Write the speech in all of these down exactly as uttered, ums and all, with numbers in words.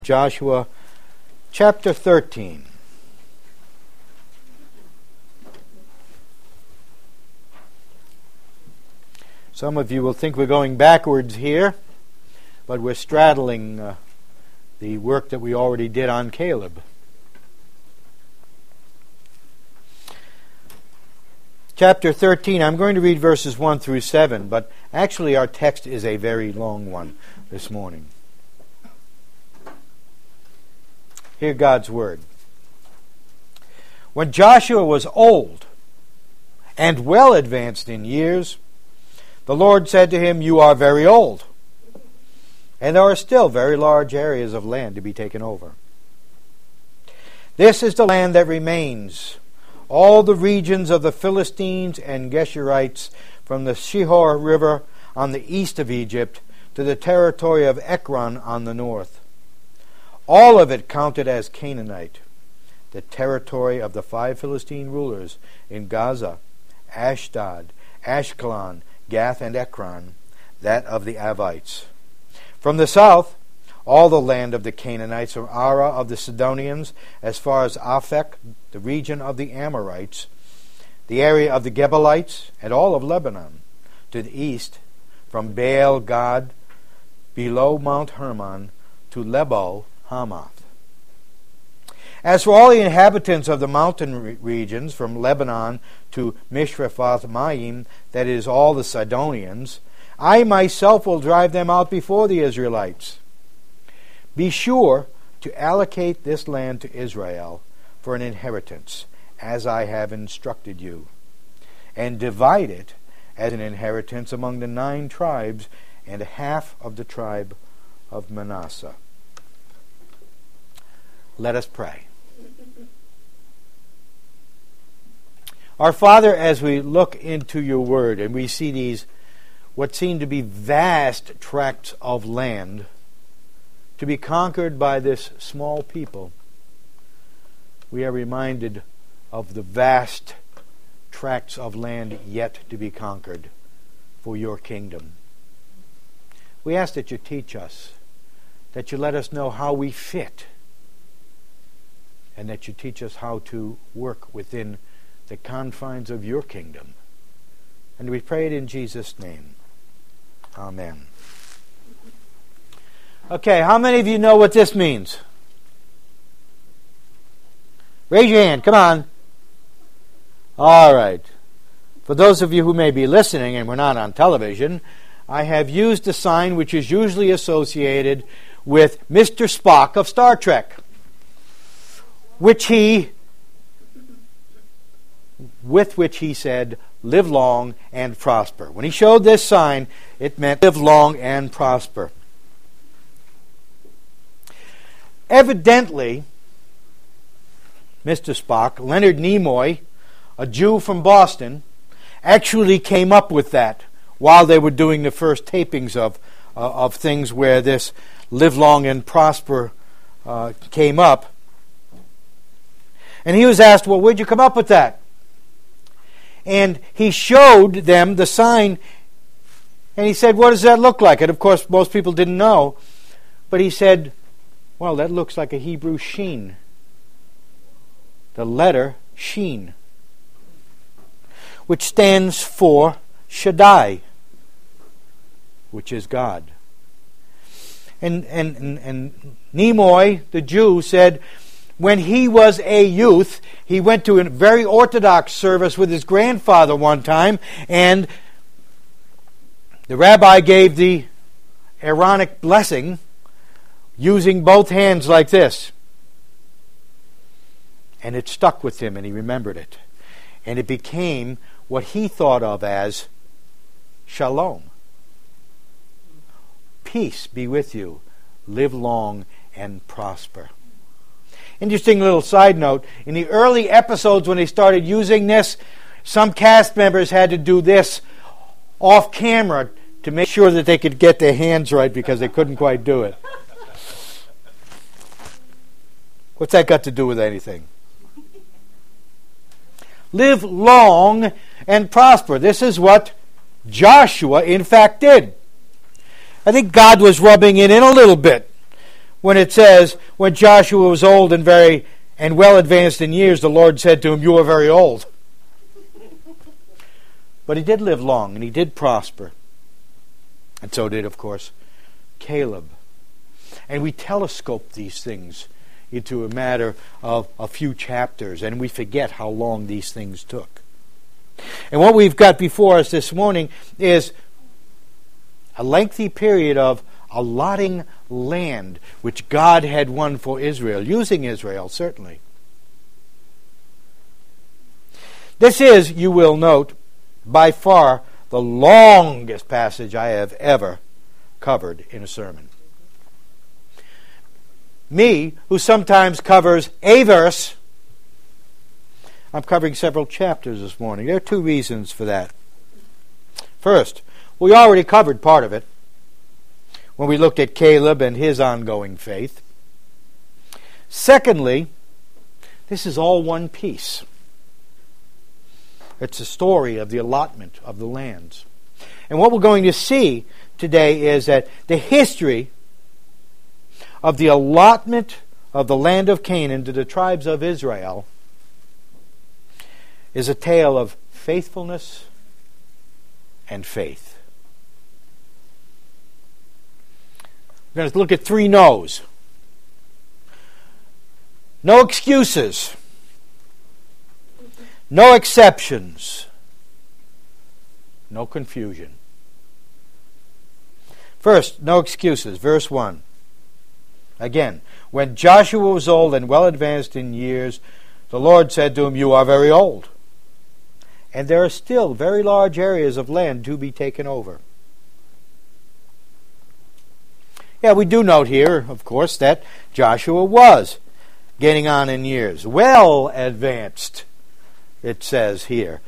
Joshua chapter thirteen. Some of you will think we're going backwards here, but we're straddling uh, the work that we already did on Caleb. Chapter thirteen, I'm going to read verses one through seven, but actually our text is a very long one this morning. Hear God's word. When Joshua was old and well advanced in years, the Lord said to him, "You are very old, and there are still very large areas of land to be taken over. This is the land that remains, all the regions of the Philistines and Geshurites, from the Shihor River on the east of Egypt to the territory of Ekron on the north. All of it counted as Canaanite, the territory of the five Philistine rulers in Gaza, Ashdod, Ashkelon, Gath, and Ekron, that of the Avites. From the south, all the land of the Canaanites, from Ara of the Sidonians, as far as Aphek, the region of the Amorites, the area of the Gebalites, and all of Lebanon. To the east, from Baal Gad, below Mount Hermon, to Lebo Hamath. As for all the inhabitants of the mountain re- regions, from Lebanon to Mishrephoth Maim, that is, all the Sidonians, I myself will drive them out before the Israelites. Be sure to allocate this land to Israel for an inheritance, as I have instructed you, and divide it as an inheritance among the nine tribes and half of the tribe of Manasseh." Let us pray. Our Father, as we look into your word and we see these, what seem to be vast tracts of land to be conquered by this small people, we are reminded of the vast tracts of land yet to be conquered for your kingdom. We ask that you teach us, that you let us know how we fit, and that you teach us how to work within the confines of your kingdom. And we pray it in Jesus' name. Amen. Okay, how many of you know what this means? Raise your hand, come on. All right. For those of you who may be listening, and we're not on television, I have used a sign which is usually associated with Mister Spock of Star Trek, which he, with which he said, "Live long and prosper." When he showed this sign, it meant live long and prosper. Evidently, Mister Spock, Leonard Nimoy, a Jew from Boston, actually came up with that while they were doing the first tapings of uh, of things where this "live long and prosper" uh, came up. And he was asked, "Well, where'd you come up with that?" And he showed them the sign, and he said, "What does that look like?" And of course, most people didn't know. But he said, "Well, that looks like a Hebrew sheen. The letter Sheen, which stands for Shaddai, which is God." And, and, and, and Nimoy, the Jew, said, when he was a youth, he went to a very Orthodox service with his grandfather one time, and the rabbi gave the Aaronic blessing using both hands like this. And it stuck with him, and he remembered it. And it became what he thought of as Shalom. Peace be with you. Live long and prosper. Interesting little side note. In the early episodes when they started using this, some cast members had to do this off camera to make sure that they could get their hands right because they couldn't quite do it. What's that got to do with anything? Live long and prosper. This is what Joshua, in fact, did. I think God was rubbing it in a little bit when it says, when Joshua was old and very and well advanced in years, the Lord said to him, "You are very old." But he did live long, and he did prosper. And so did, of course, Caleb. And we telescope these things into a matter of a few chapters, and we forget how long these things took. And what we've got before us this morning is a lengthy period of allotting land which God had won for Israel, using Israel, certainly. This is, you will note, by far the longest passage I have ever covered in a sermon. Me, who sometimes covers a verse, I'm covering several chapters this morning. There are two reasons for that. First, we already covered part of it when we looked at Caleb and his ongoing faith. Secondly, this is all one piece. It's a story of the allotment of the lands. And what we're going to see today is that the history of the allotment of the land of Canaan to the tribes of Israel is a tale of faithfulness and faith. We're going to look at three no's. No excuses. No exceptions. No confusion. First, no excuses. Verse one. Again, when Joshua was old and well advanced in years, the Lord said to him, "You are very old, and there are still very large areas of land to be taken over." Yeah, we do note here, of course, that Joshua was getting on in years. Well advanced, it says here.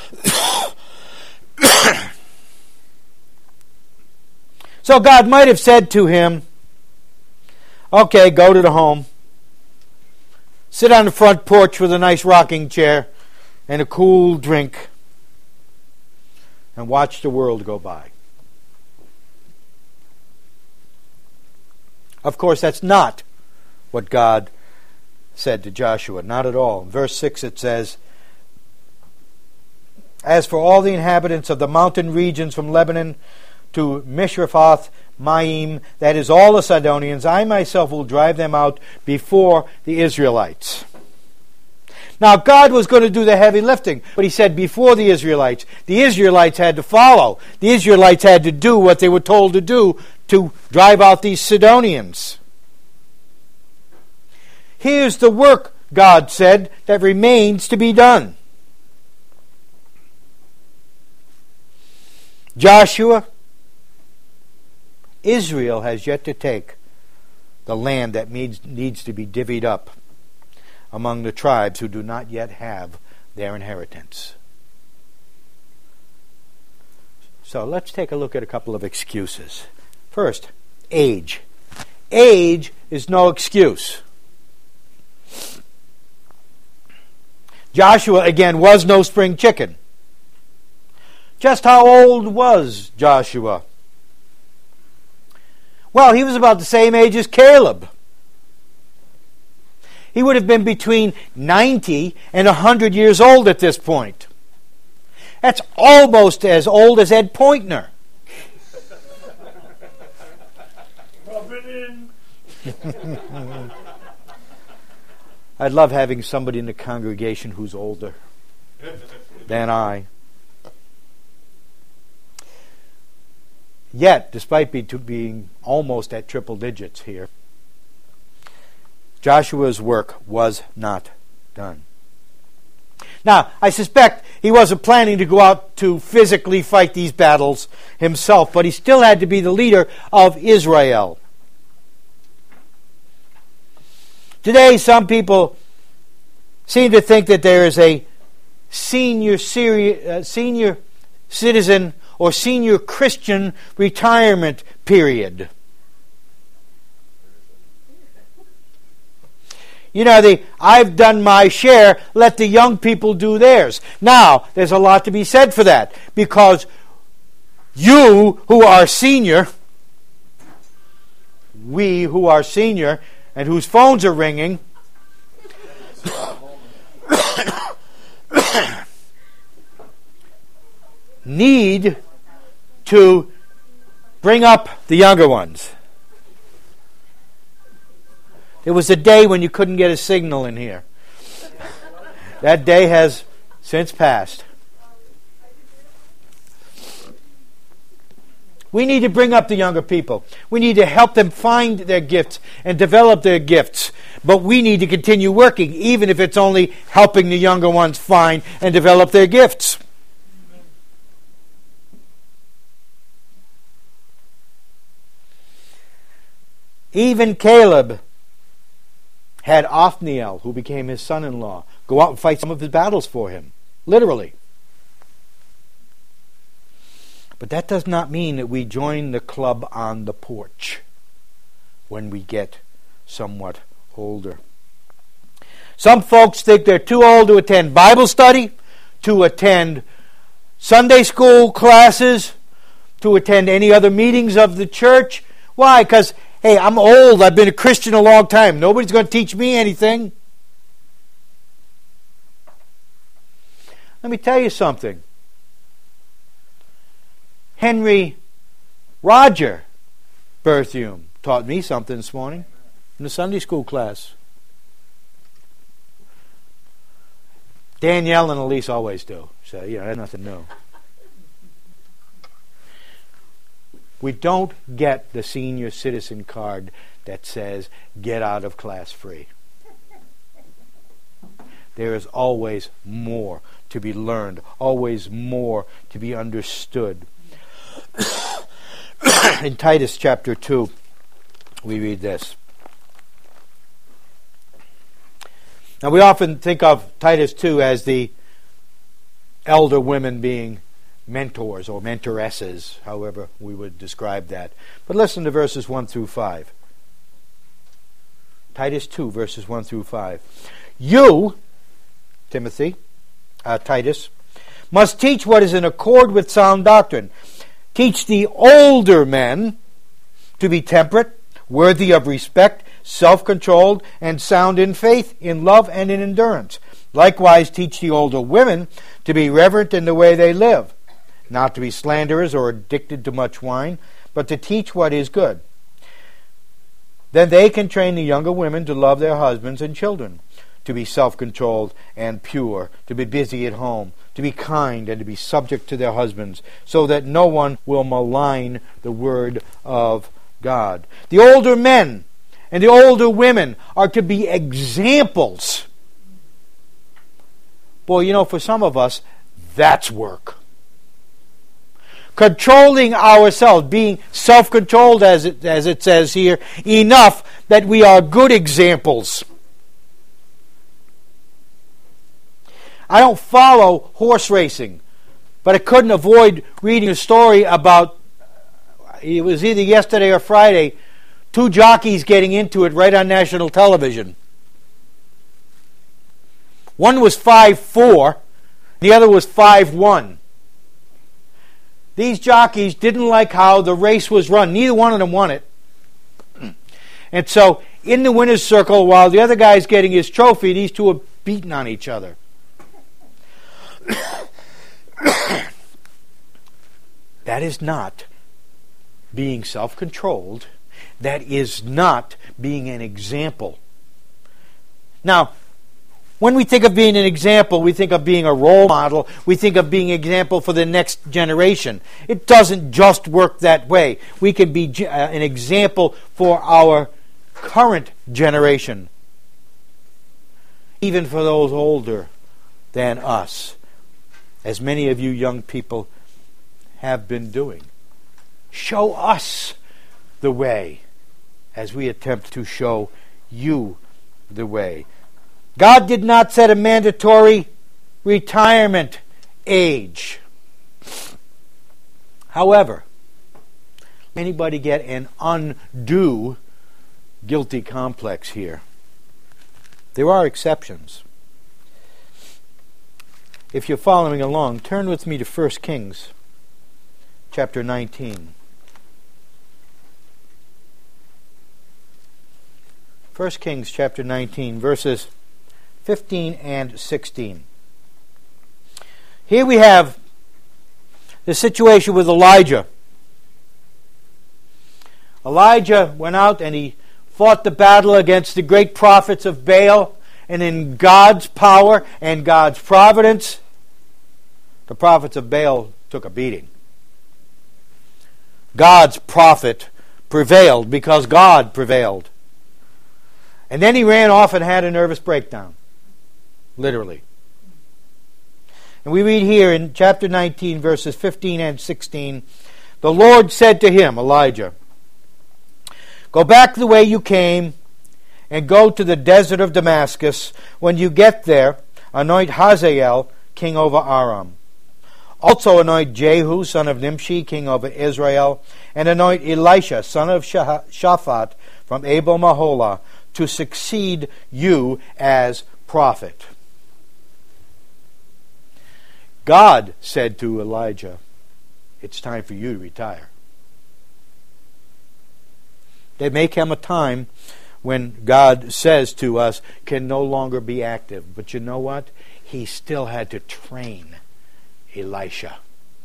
So God might have said to him, "Okay, go to the home. Sit on the front porch with a nice rocking chair and a cool drink and watch the world go by." Of course, that's not what God said to Joshua. Not at all. In verse six it says, "As for all the inhabitants of the mountain regions from Lebanon to Mishrephoth Maim, that is all the Sidonians, I myself will drive them out before the Israelites." Now, God was going to do the heavy lifting, but he said before the Israelites. The Israelites had to follow. The Israelites had to do what they were told to do to drive out these Sidonians. Here's the work, God said, that remains to be done. Joshua, Israel has yet to take the land that needs, needs to be divvied up among the tribes who do not yet have their inheritance. So let's take a look at a couple of excuses. First, age. Age is no excuse. Joshua, again, was no spring chicken. Just how old was Joshua? Well, he was about the same age as Caleb. He would have been between ninety and one hundred years old at this point. That's almost as old as Ed Pointner. I'd love having somebody in the congregation who's older than I. Yet, despite be to being almost at triple digits here, Joshua's work was not done. Now, I suspect he wasn't planning to go out to physically fight these battles himself, but he still had to be the leader of Israel. Today, some people seem to think that there is a senior, seri- uh, senior citizen or senior Christian retirement period. You know, the I've done my share, let the young people do theirs. Now, there's a lot to be said for that, because you who are senior we who are senior and whose phones are ringing need to bring up the younger ones. It was a day when you couldn't get a signal in here. That day has since passed. We need to bring up the younger people. We need to help them find their gifts and develop their gifts. But we need to continue working, even if it's only helping the younger ones find and develop their gifts. Even Caleb had Othniel, who became his son-in-law, go out and fight some of his battles for him. Literally. But that does not mean that we join the club on the porch when we get somewhat older. Some folks think they're too old to attend Bible study, to attend Sunday school classes, to attend any other meetings of the church. Why? Because, hey, I'm old. I've been a Christian a long time. Nobody's going to teach me anything. Let me tell you something. Henry Roger Berthium taught me something this morning in the Sunday school class. Danielle and Elise always do. So, you know, that's nothing new. We don't get the senior citizen card that says, get out of class free. There is always more to be learned, always more to be understood. In Titus chapter two, we read this. Now, we often think of Titus two as the elder women being mentors or mentoresses, however we would describe that. But listen to verses one through five. Titus two, verses one through five. You, Timothy, uh, Titus, must teach what is in accord with sound doctrine. Teach the older men to be temperate, worthy of respect, self-controlled, and sound in faith, in love, and in endurance. Likewise, teach the older women to be reverent in the way they live, not to be slanderers or addicted to much wine, but to teach what is good. Then they can train the younger women to love their husbands and children, to be self-controlled and pure, to be busy at home, to be kind and to be subject to their husbands, so that no one will malign the word of God. The older men and the older women are to be examples. Boy, you know, for some of us, that's work. Controlling ourselves, being self-controlled, as it, as it says here, enough that we are good examples. I don't follow horse racing, but I couldn't avoid reading a story about, it was either yesterday or Friday, two jockeys getting into it right on national television. One was five four, the other was five one. These jockeys didn't like how the race was run. Neither one of them won it. And so, in the winner's circle, while the other guy's getting his trophy, these two are beating on each other. That is not being self-controlled. That is not being an example. Now, when we think of being an example, we think of being a role model. We think of being an example for the next generation. It doesn't just work that way. We can be an example for our current generation, even for those older than us, as many of you young people have been doing. Show us the way as we attempt to show you the way. God did not set a mandatory retirement age. However, anybody get an undue guilty complex here? There are exceptions. If you're following along, turn with me to First Kings chapter nineteen. First Kings chapter nineteen, verses fifteen and sixteen. Here we have the situation with Elijah. Elijah went out and he fought the battle against the great prophets of Baal, and in God's power and God's providence, the prophets of Baal took a beating. God's prophet prevailed because God prevailed. And then he ran off and had a nervous breakdown. Literally. And we read here in chapter nineteen, verses fifteen and sixteen, the Lord said to him, Elijah, go back the way you came and go to the desert of Damascus. When you get there, anoint Hazael king over Aram. Also anoint Jehu, son of Nimshi, king over Israel, and anoint Elisha, son of Shaphat, from Abel Maholah, to succeed you as prophet. God said to Elijah, it's time for you to retire. There may come a time when God says to us, can no longer be active. But you know what? He still had to train Elisha.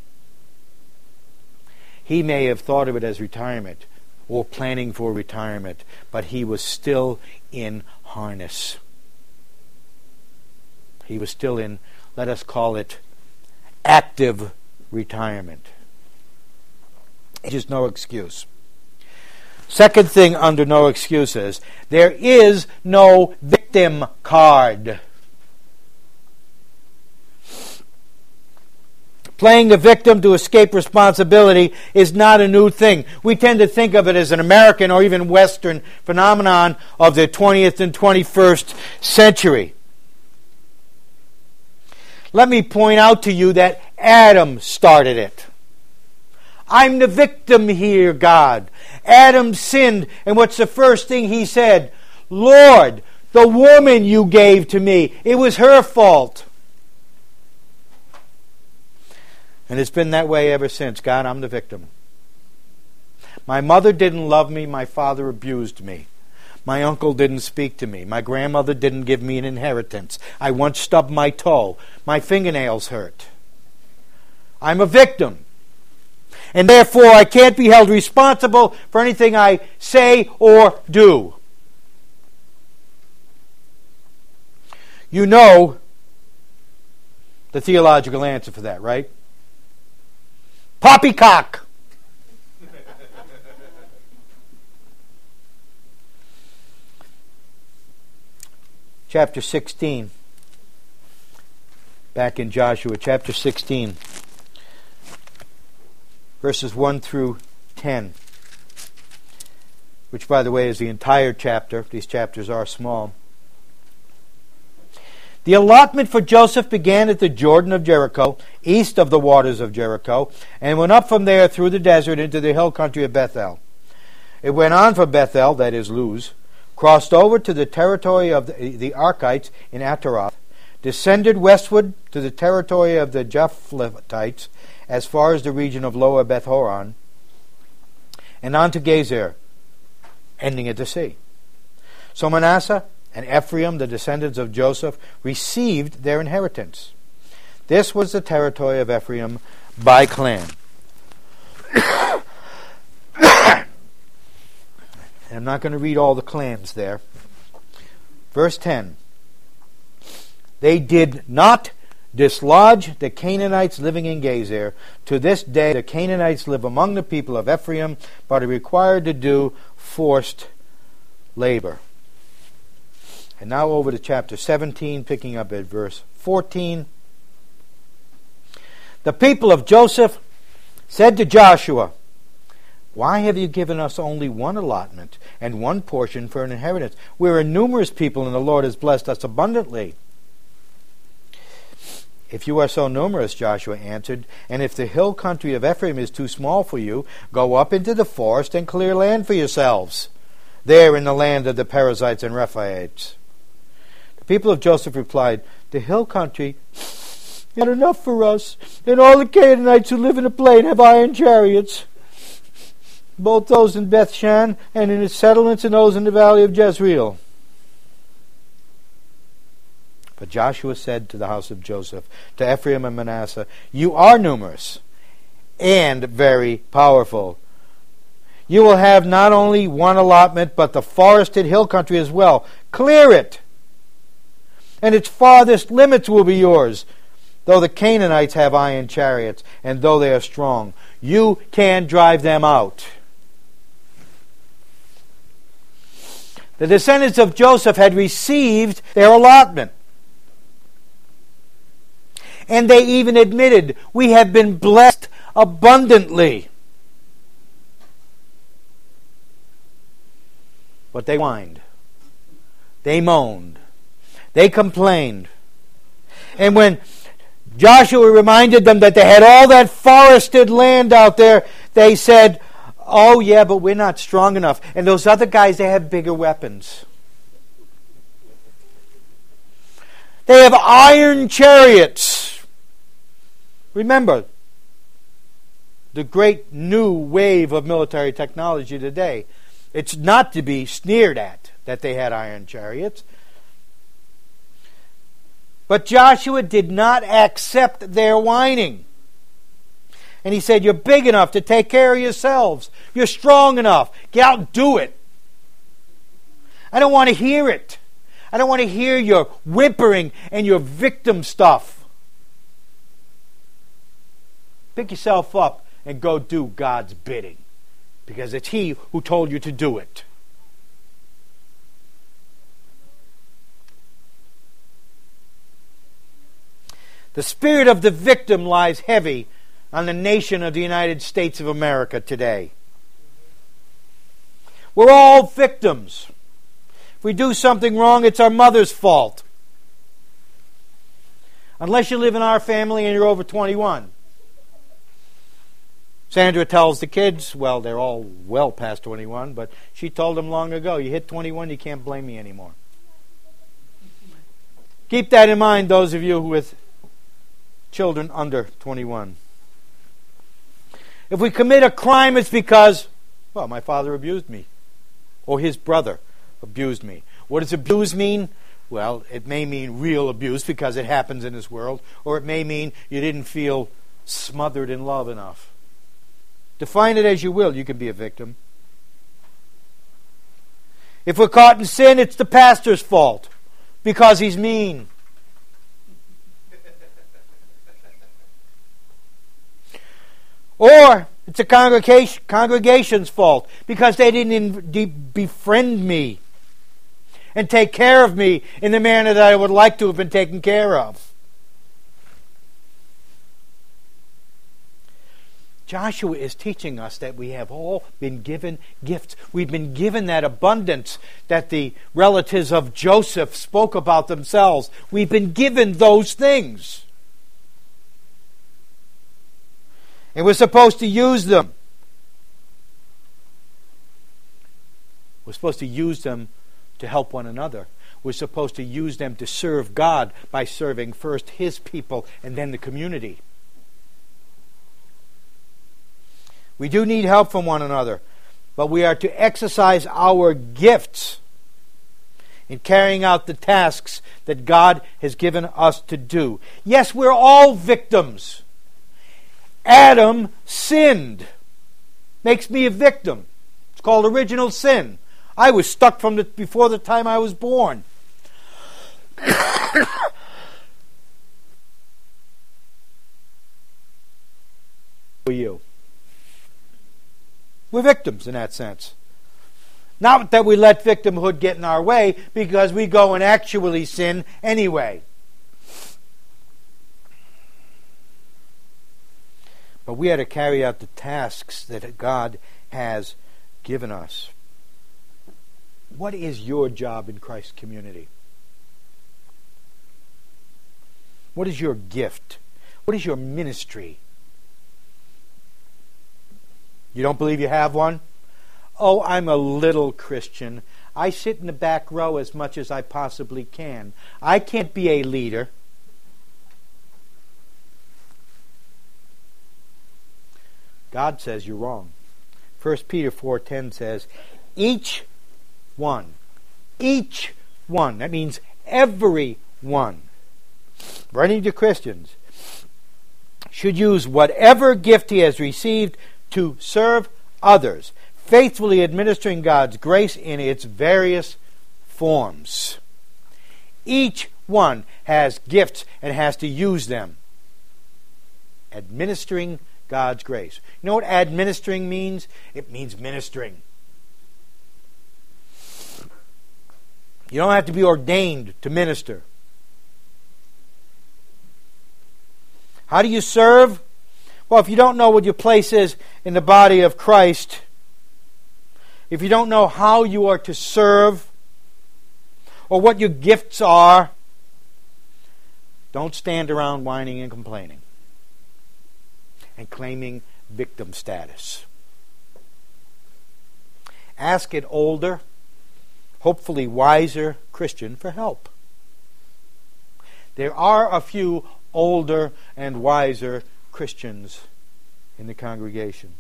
He may have thought of it as retirement or planning for retirement, but he was still in harness. He was still in, let us call it, active retirement. It is no excuse. Second thing under no excuses, there is no victim card. Playing the victim to escape responsibility is not a new thing. We tend to think of it as an American or even Western phenomenon of the twentieth and twenty-first century. Let me point out to you that Adam started it. I'm the victim here, God. Adam sinned, and what's the first thing he said? Lord, the woman you gave to me, it was her fault. And it's been that way ever since. God, I'm the victim. My mother didn't love me. My father abused me. My uncle didn't speak to me. My grandmother didn't give me an inheritance. I once stubbed my toe. My fingernails hurt. I'm a victim. And therefore I can't be held responsible for anything I say or do. You know the theological answer for that, right? Poppycock! Chapter sixteen. Back in Joshua, chapter sixteen. Verses one through ten. Which, by the way, is the entire chapter. These chapters are small. The allotment for Joseph began at the Jordan of Jericho, east of the waters of Jericho, and went up from there through the desert into the hill country of Bethel. It went on from Bethel, that is Luz, crossed over to the territory of the, the Arkites in Ataroth, descended westward to the territory of the Japhletites, as far as the region of Lower Beth Horon, and on to Gezer, ending at the sea. So Manasseh and Ephraim, the descendants of Joseph, received their inheritance. This was the territory of Ephraim by clan. I'm not going to read all the clans there. Verse ten. They did not dislodge the Canaanites living in Gezer. To this day the Canaanites live among the people of Ephraim, but are required to do forced labor. And now over to chapter seventeen, picking up at verse fourteen. The people of Joseph said to Joshua, why have you given us only one allotment and one portion for an inheritance? We are a numerous people, and the Lord has blessed us abundantly. If you are so numerous, Joshua answered, and if the hill country of Ephraim is too small for you, go up into the forest and clear land for yourselves, there in the land of the Perizzites and Rephaites. The people of Joseph replied, the hill country is not enough for us, and all the Canaanites who live in the plain have iron chariots. both those in Bethshan and in its settlements and those in the valley of Jezreel. But Joshua said to the house of Joseph, to Ephraim and Manasseh, you are numerous and very powerful. You will have not only one allotment, but the forested hill country as well. Clear it, and its farthest limits will be yours. Though the Canaanites have iron chariots, and though they are strong, you can drive them out. The descendants of Joseph had received their allotment. And they even admitted, we have been blessed abundantly. But they whined. They moaned. They complained. And when Joshua reminded them that they had all that forested land out there, they said, oh yeah, but we're not strong enough. And those other guys, they have bigger weapons. They have iron chariots. Remember, the great new wave of military technology today. It's not to be sneered at that they had iron chariots. But Joshua did not accept their whining. And he said, you're big enough to take care of yourselves. You're strong enough. Get out and do it. I don't want to hear it. I don't want to hear your whimpering and your victim stuff. Pick yourself up and go do God's bidding. Because it's He who told you to do it. The spirit of the victim lies heavy on the nation of the United States of America today. We're all victims. If we do something wrong, it's our mother's fault. Unless you live in our family and you're over twenty-one. Sandra tells the kids, well, they're all well past twenty-one, but she told them long ago, you hit twenty-one, you can't blame me anymore. Keep that in mind, those of you with children under twenty-one. If we commit a crime, it's because, well, my father abused me. Or his brother abused me. What does abuse mean? Well, it may mean real abuse because it happens in this world. Or it may mean you didn't feel smothered in love enough. Define it as you will, you can be a victim. If we're caught in sin, it's the pastor's fault because he's mean. Or it's a congregation, congregation's fault because they didn't in, befriend me and take care of me in the manner that I would like to have been taken care of. Joshua is teaching us that we have all been given gifts. We've been given that abundance that the relatives of Joseph spoke about themselves. We've been given those things. And we're supposed to use them. We're supposed to use them to help one another. We're supposed to use them to serve God by serving first His people and then the community. We do need help from one another, but we are to exercise our gifts in carrying out the tasks that God has given us to do. Yes, we're all victims. Adam sinned. Makes me a victim. It's called original sin. I was stuck from the, before the time I was born. For you. We're victims in that sense. Not that we let victimhood get in our way, because we go and actually sin anyway. But we are to carry out the tasks that God has given us. What is your job in Christ's community? What is your gift? What is your ministry? You don't believe you have one? Oh, I'm a little Christian. I sit in the back row as much as I possibly can. I can't be a leader. God says you're wrong. First Peter four ten says, each one, each one, that means every one, writing to Christians, should use whatever gift he has received to serve others, faithfully administering God's grace in its various forms. Each one has gifts and has to use them. Administering God's grace. You know what administering means? It means ministering. You don't have to be ordained to minister. How do you serve? Well, if you don't know what your place is in the body of Christ, if you don't know how you are to serve, or what your gifts are, don't stand around whining and complaining and claiming victim status. Ask an older, hopefully wiser Christian for help. There are a few older and wiser Christians in the congregation.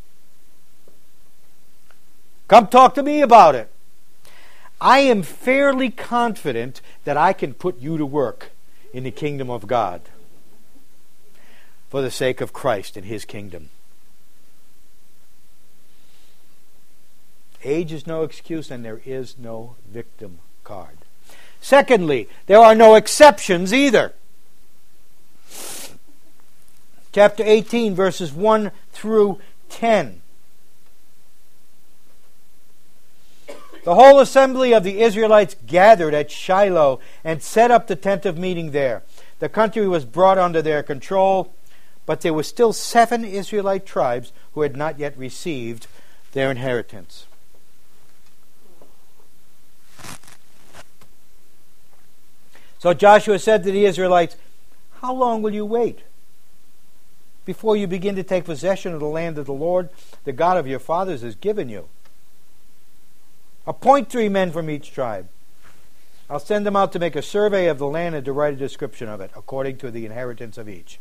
Come talk to me about it. I am fairly confident that I can put you to work in the kingdom of God for the sake of Christ and His kingdom. Age is no excuse, and there is no victim card. Secondly, there are no exceptions either. Chapter eighteen, verses one through ten. The whole assembly of the Israelites gathered at Shiloh and set up the tent of meeting there. The country was brought under their control, but there were still seven Israelite tribes who had not yet received their inheritance. So Joshua said to the Israelites, "How long will you wait before you begin to take possession of the land that the Lord, the God of your fathers, has given you? Appoint three men from each tribe. I'll send them out to make a survey of the land and to write a description of it, according to the inheritance of each.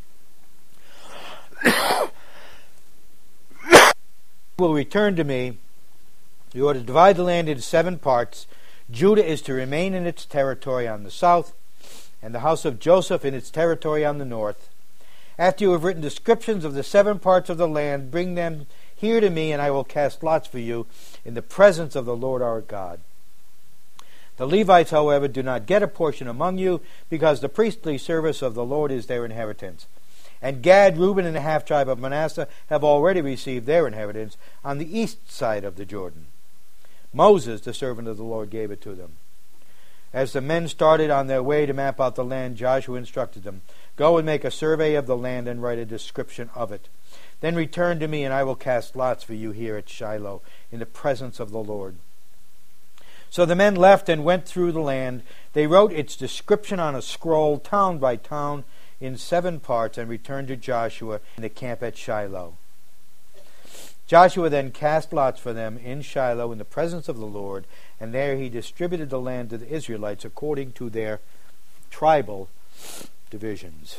Will return to me. You are to divide the land into seven parts. Judah is to remain in its territory on the south, and the house of Joseph in its territory on the north. After you have written descriptions of the seven parts of the land, bring them here to me, and I will cast lots for you in the presence of the Lord our God. The Levites, however, do not get a portion among you, because the priestly service of the Lord is their inheritance. And Gad, Reuben, and the half-tribe of Manasseh have already received their inheritance on the east side of the Jordan. Moses, the servant of the Lord, gave it to them." As the men started on their way to map out the land, Joshua instructed them, "Go and make a survey of the land and write a description of it. Then return to me, and I will cast lots for you here at Shiloh, in the presence of the Lord." So the men left and went through the land. They wrote its description on a scroll, town by town, in seven parts, and returned to Joshua in the camp at Shiloh. Joshua then cast lots for them in Shiloh in the presence of the Lord, and there he distributed the land to the Israelites according to their tribal divisions.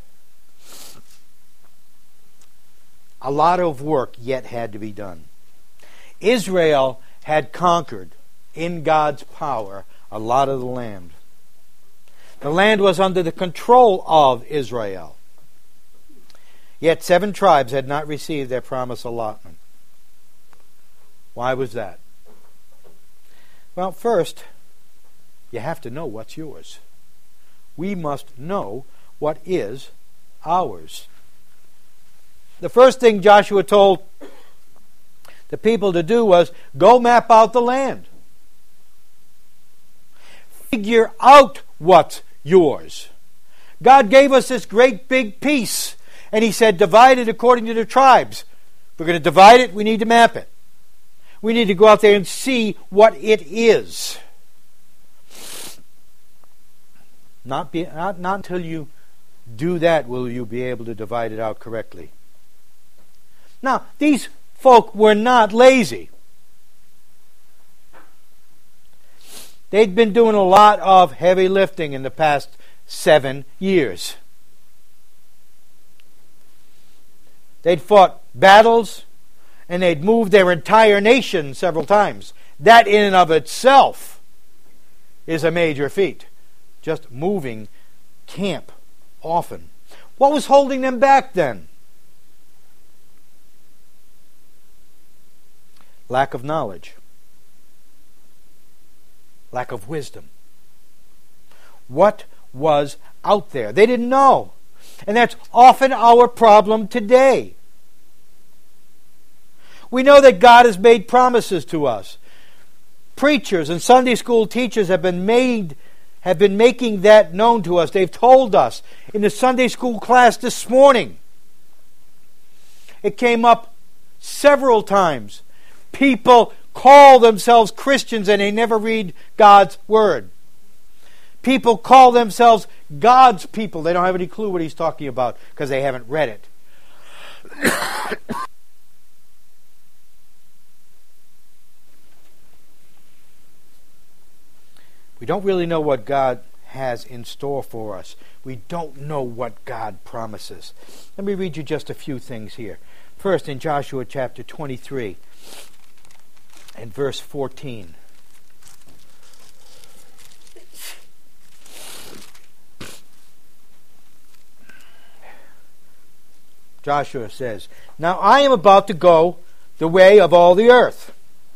A lot of work yet had to be done. Israel had conquered, in God's power, a lot of the land. The land was under the control of Israel. Yet seven tribes had not received their promised allotment. Why was that? Well, first, you have to know what's yours. We must know what is ours. The first thing Joshua told the people to do was go map out the land. Figure out what's yours. God gave us this great big piece, and He said divide it according to the tribes. If we're going to divide it, we need to map it. We need to go out there and see what it is. Not, be, not, not until you do that will you be able to divide it out correctly. Now, these folk were not lazy. They'd been doing a lot of heavy lifting in the past seven years. They'd fought battles and they'd moved their entire nation several times. That in and of itself is a major feat. Just moving camp often. What was holding them back then? Lack of knowledge. Lack of wisdom. What was out there? They didn't know. And that's often our problem today. We know that God has made promises to us. Preachers and Sunday school teachers have been made have been making that known to us. They've told us in the Sunday school class this morning. It came up several times. People call themselves Christians and they never read God's Word. People call themselves God's people. They don't have any clue what He's talking about because they haven't read it. We don't really know what God has in store for us. We don't know what God promises. Let me read you just a few things here. First, in Joshua chapter twenty-three and verse fourteen. Joshua says, "Now I am about to go the way of all the earth.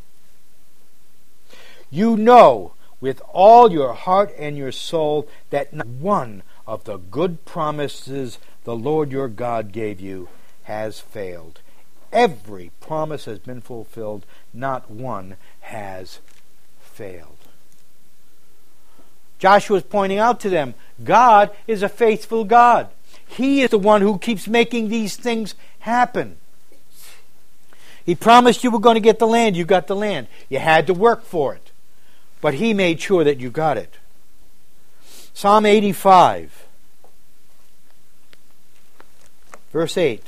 You know with all your heart and your soul that not one of the good promises the Lord your God gave you has failed. Every promise has been fulfilled. Not one has failed." Joshua is pointing out to them, God is a faithful God. He is the one who keeps making these things happen. He promised you were going to get the land. You got the land. You had to work for it. But He made sure that you got it. Psalm eighty-five, verse eight.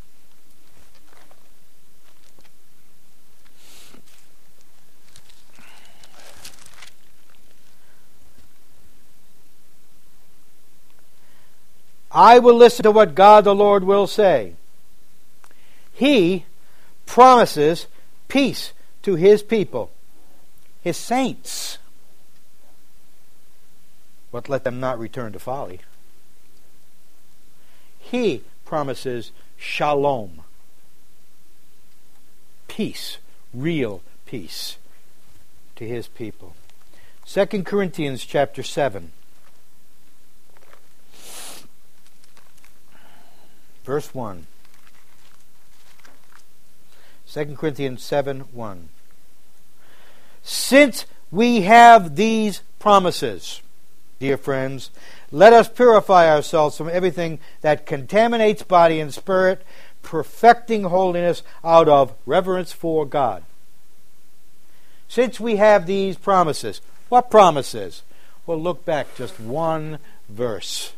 I will listen to what God the Lord will say. He promises peace to His people, His saints. But let them not return to folly. He promises shalom. Peace, real peace to His people. Second Corinthians chapter seven. Verse one. Second Corinthians seven one. Since we have these promises, dear friends, let us purify ourselves from everything that contaminates body and spirit, perfecting holiness out of reverence for God. Since we have these promises, what promises? Well, look back just one verse.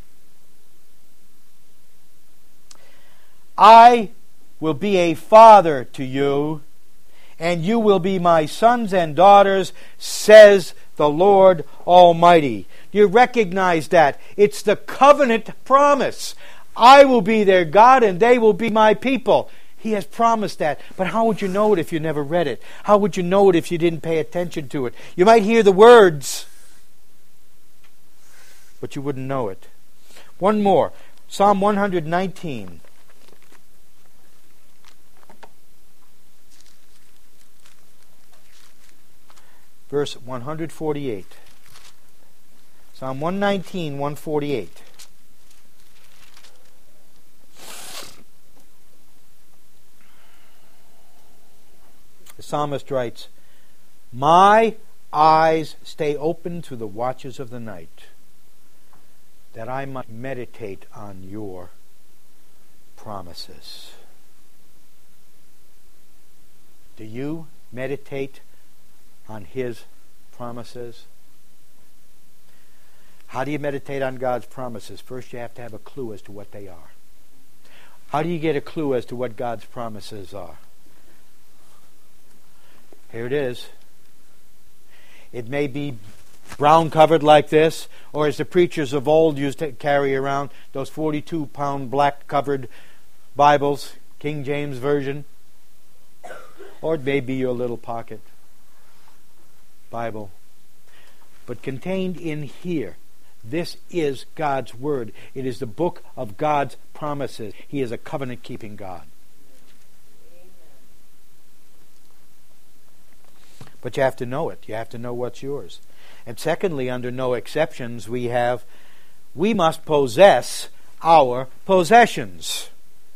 I will be a father to you, and you will be my sons and daughters, says the Lord Almighty. Do you recognize that? It's the covenant promise. I will be their God, and they will be my people. He has promised that. But how would you know it if you never read it? How would you know it if you didn't pay attention to it? You might hear the words, but you wouldn't know it. One more. Psalm one nineteen. Verse one forty-eight. Psalm one nineteen, one forty-eight. The psalmist writes, "My eyes stay open to the watches of the night, that I might meditate on your promises." Do you meditate on His promises? How do you meditate on God's promises? First, you have to have a clue as to what they are. How do you get a clue as to what God's promises are? Here it is. It may be brown covered like this, or as the preachers of old used to carry around, those forty-two pound black covered Bibles, King James Version. Or it may be your little pocket Bible. But contained in here, this is God's Word. It is the book of God's promises. He is a covenant-keeping God. But you have to know it. You have to know what's yours. And secondly, under no exceptions, we have, we must possess our possessions.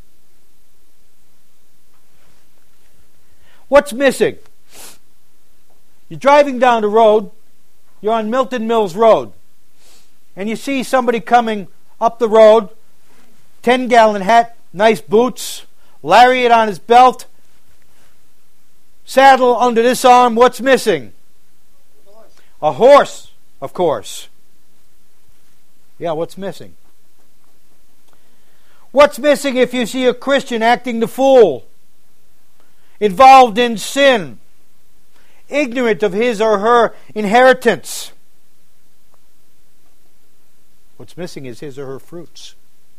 What's missing? You're driving down the road. You're on Milton Mills Road. And you see somebody coming up the road, ten-gallon hat, nice boots, lariat on his belt, saddle under this arm. What's missing? A horse. A horse, of course. Yeah, what's missing? What's missing if you see a Christian acting the fool, involved in sin, ignorant of his or her inheritance? What's missing is his or her fruits.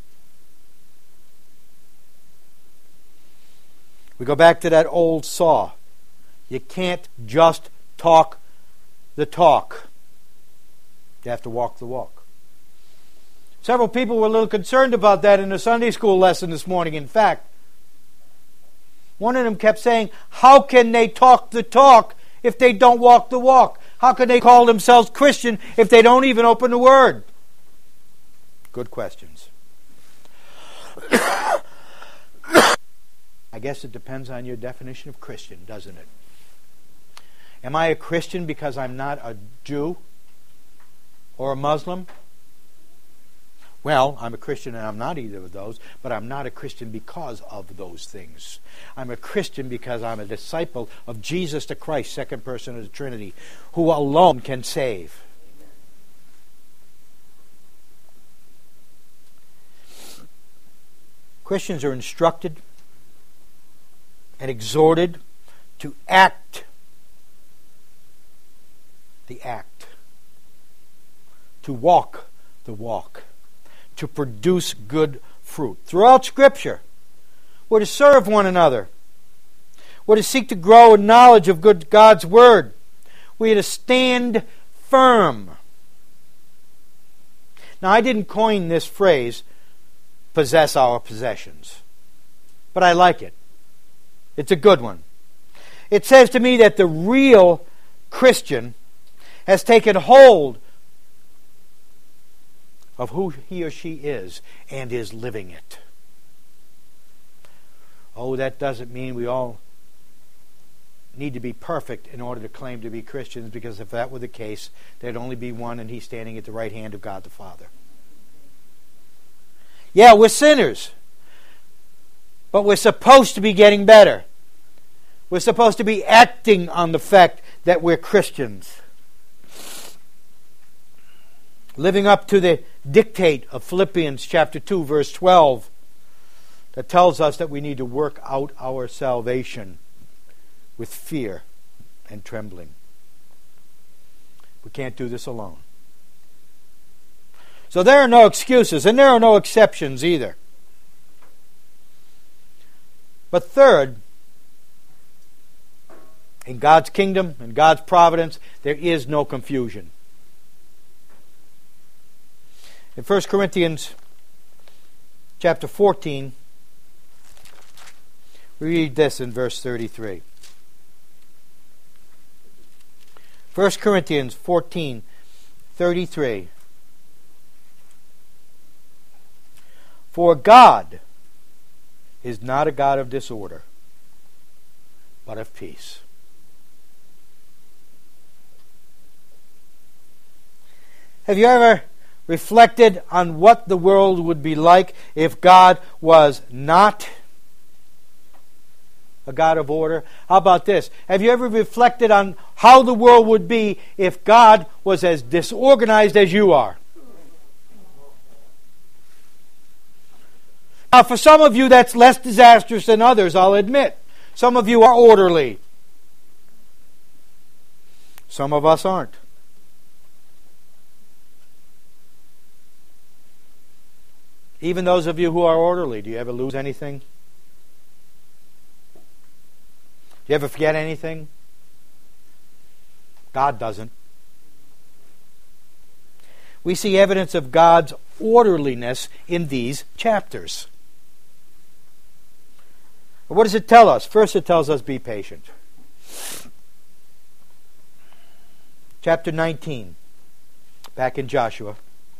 We go back to that old saw. You can't just talk the talk. You have to walk the walk. Several people were a little concerned about that in the Sunday school lesson this morning. In fact, one of them kept saying, how can they talk the talk if they don't walk the walk? How can they call themselves Christian if they don't even open the Word? Good questions. I guess it depends on your definition of Christian, doesn't it? Am I a Christian because I'm not a Jew or a Muslim? Well, I'm a Christian and I'm not either of those, but I'm not a Christian because of those things. I'm a Christian because I'm a disciple of Jesus the Christ, second person of the Trinity, who alone can save. Christians are instructed and exhorted to act the act, to walk the walk, to produce good fruit. Throughout Scripture, we're to serve one another. We're to seek to grow in knowledge of good God's Word. We're to stand firm. Now, I didn't coin this phrase, possess our possessions, but I like it. It's a good one. It says to me that the real Christian has taken hold of who he or she is and is living it. Oh, that doesn't mean we all need to be perfect in order to claim to be Christians, because if that were the case, there'd only be one, and he's standing at the right hand of God the Father. Yeah, we're sinners, but we're supposed to be getting better. We're supposed to be acting on the fact that we're Christians. Living up to the dictate of Philippians chapter two, verse twelve, that tells us that we need to work out our salvation with fear and trembling. We can't do this alone. So there are no excuses, and there are no exceptions either. But third, in God's kingdom and God's providence, there is no confusion. In First Corinthians chapter fourteen, we read this in verse thirty-three. First Corinthians fourteen, thirty-three. For God is not a God of disorder, but of peace. Have you ever reflected on what the world would be like if God was not a God of order? How about this? Have you ever reflected on how the world would be if God was as disorganized as you are? Now, for some of you, that's less disastrous than others, I'll admit. Some of you are orderly. Some of us aren't. Even those of you who are orderly, do you ever lose anything? Do You ever forget anything? God doesn't. We see evidence of God's orderliness in these chapters. What does it tell us? First, it tells us be patient. Chapter nineteen, back in Joshua.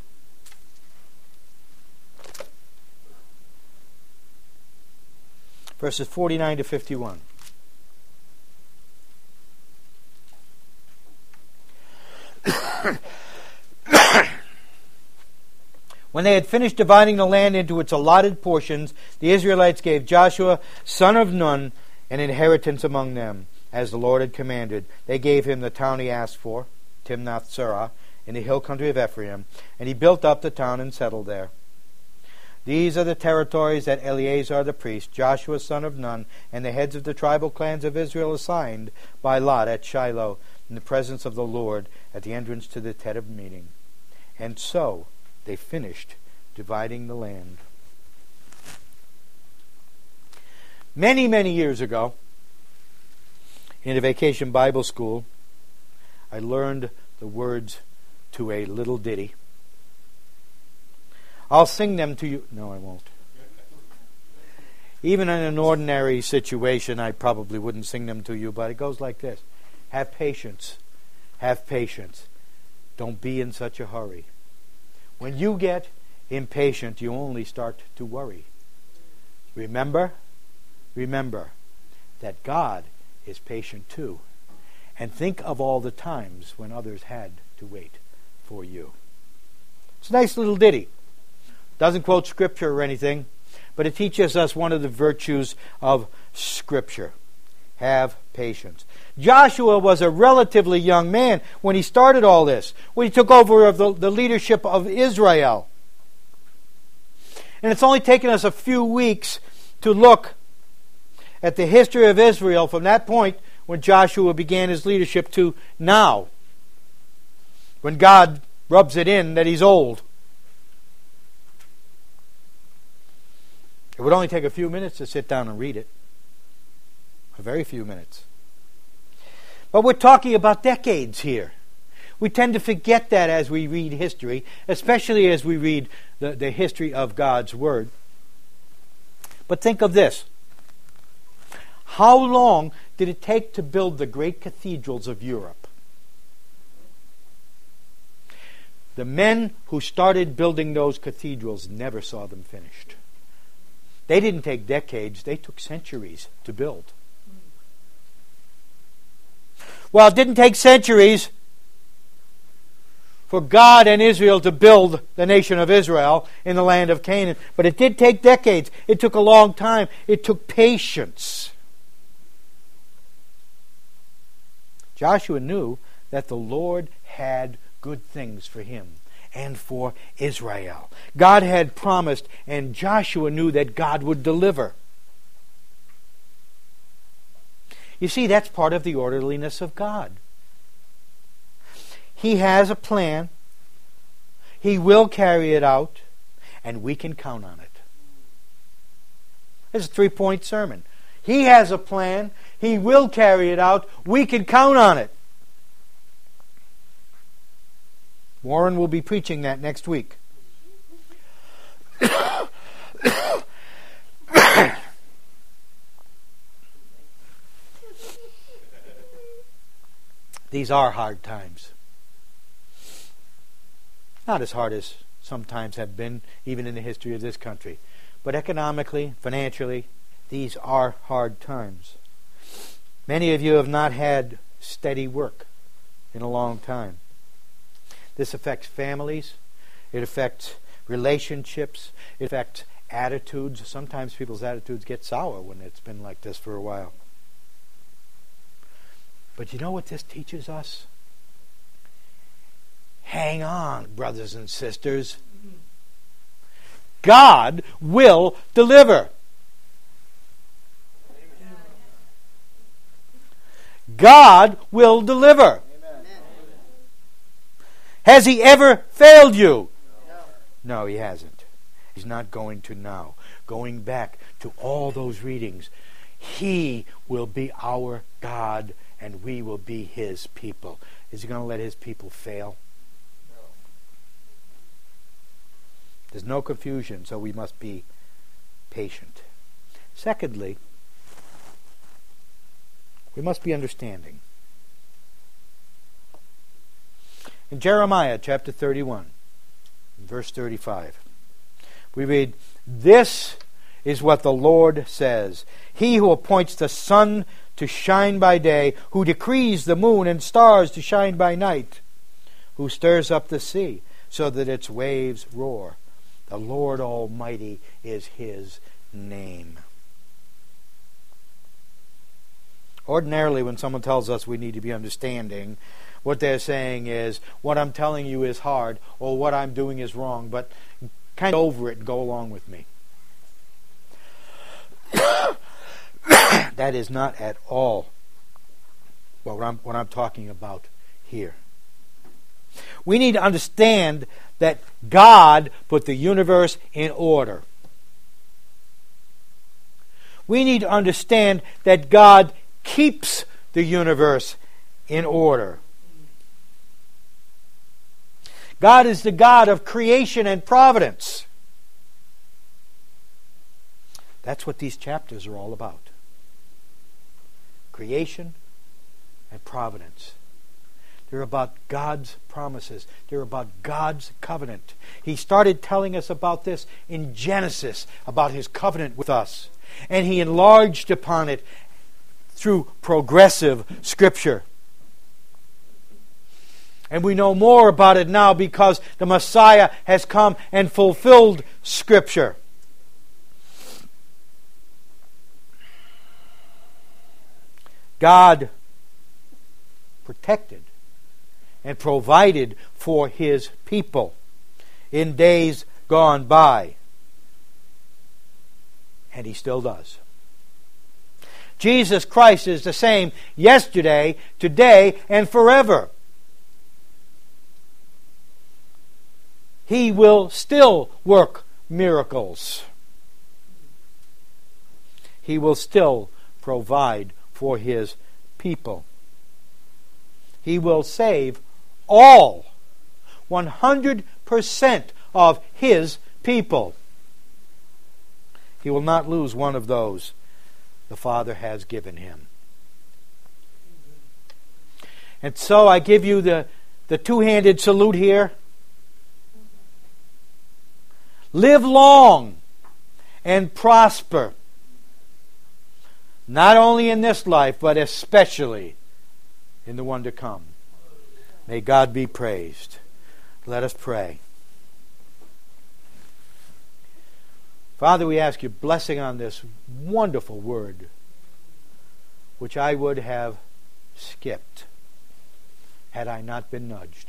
Verses forty-nine to fifty-one. When they had finished dividing the land into its allotted portions, the Israelites gave Joshua, son of Nun, an inheritance among them, as the Lord had commanded. They gave him the town he asked for, Timnath-serah, in the hill country of Ephraim, and he built up the town and settled there. These are the territories that Eleazar the priest, Joshua son of Nun, and the heads of the tribal clans of Israel assigned by lot at Shiloh, in the presence of the Lord, at the entrance to the tent of meeting. And so they finished dividing the land. Many, many years ago, in a vacation Bible school, I learned the words to a little ditty. I'll sing them to you. No, I won't. Even in an ordinary situation, I probably wouldn't sing them to you, but it goes like this. Have patience. Have patience. Don't be in such a hurry. When you get impatient, you only start to worry. Remember, remember that God is patient too. And think of all the times when others had to wait for you. It's a nice little ditty. Doesn't quote Scripture or anything, but it teaches us one of the virtues of Scripture. Have patience. Joshua was a relatively young man when he started all this, when he took over of the, the leadership of Israel. And it's only taken us a few weeks to look at the history of Israel from that point when Joshua began his leadership to now, when God rubs it in that he's old. It would only take a few minutes to sit down and read it. A very few minutes. But we're talking about decades here. We tend to forget that as we read history, especially as we read the, the history of God's Word. But think of this. How long did it take to build the great cathedrals of Europe? The men who started building those cathedrals never saw them finished. They didn't take decades, they took centuries to build. Well, it didn't take centuries for God and Israel to build the nation of Israel in the land of Canaan, but it did take decades. It took a long time. It took patience. Joshua knew that the Lord had good things for him and for Israel. God had promised, and Joshua knew that God would deliver. You see, that's part of the orderliness of God. He has a plan. He will carry it out, and we can count on it. It's a three-point sermon. He has a plan. He will carry it out. We can count on it. Warren will be preaching that next week. These are hard times. Not as hard as sometimes have been, even in the history of this country. But economically, financially, these are hard times. Many of you have not had steady work in a long time. This affects families. It affects relationships. It affects attitudes. Sometimes people's attitudes get sour when it's been like this for a while. But you know what this teaches us? Hang on, brothers and sisters. God will deliver. God will deliver. Amen. Has He ever failed you? No. No, He hasn't. He's not going to now. Going back to all those readings, He will be our God and we will be His people. Is He going to let His people fail? No. There's no confusion, so we must be patient. Secondly, we must be understanding. In Jeremiah chapter thirty-one, verse thirty-five, we read, "This is what the Lord says. He who appoints the sun to shine by day, who decrees the moon and stars to shine by night, who stirs up the sea so that its waves roar. The Lord Almighty is His name." Ordinarily, when someone tells us we need to be understanding, what they're saying is, what I'm telling you is hard, or what I'm doing is wrong, but kind of over it and go along with me. That is not at all what I'm, what I'm talking about here. We need to understand that God put the universe in order. We need to understand that God keeps the universe in order. God is the God of creation and providence. That's what these chapters are all about. Creation and providence. They're about God's promises. They're about God's covenant. He started telling us about this in Genesis, about His covenant with us. And He enlarged upon it through progressive Scripture. And we know more about it now because the Messiah has come and fulfilled Scripture. God protected and provided for His people in days gone by. And He still does. Jesus Christ is the same yesterday, today, and forever. He will still work miracles. He will still provide for His people. He will save all, one hundred percent of His people. He will not lose one of those the Father has given Him. And so I give you the, the two-handed salute here. Live long and prosper. Not only in this life, but especially in the one to come. May God be praised. Let us pray. Father, we ask your blessing on this wonderful word, which I would have skipped had I not been nudged.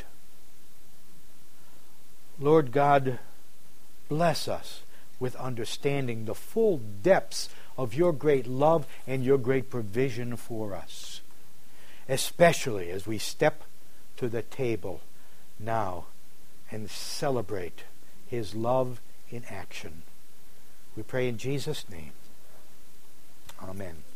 Lord God, bless us with understanding the full depths of your great love and your great provision for us, especially as we step to the table now and celebrate His love in action. We pray in Jesus' name. Amen.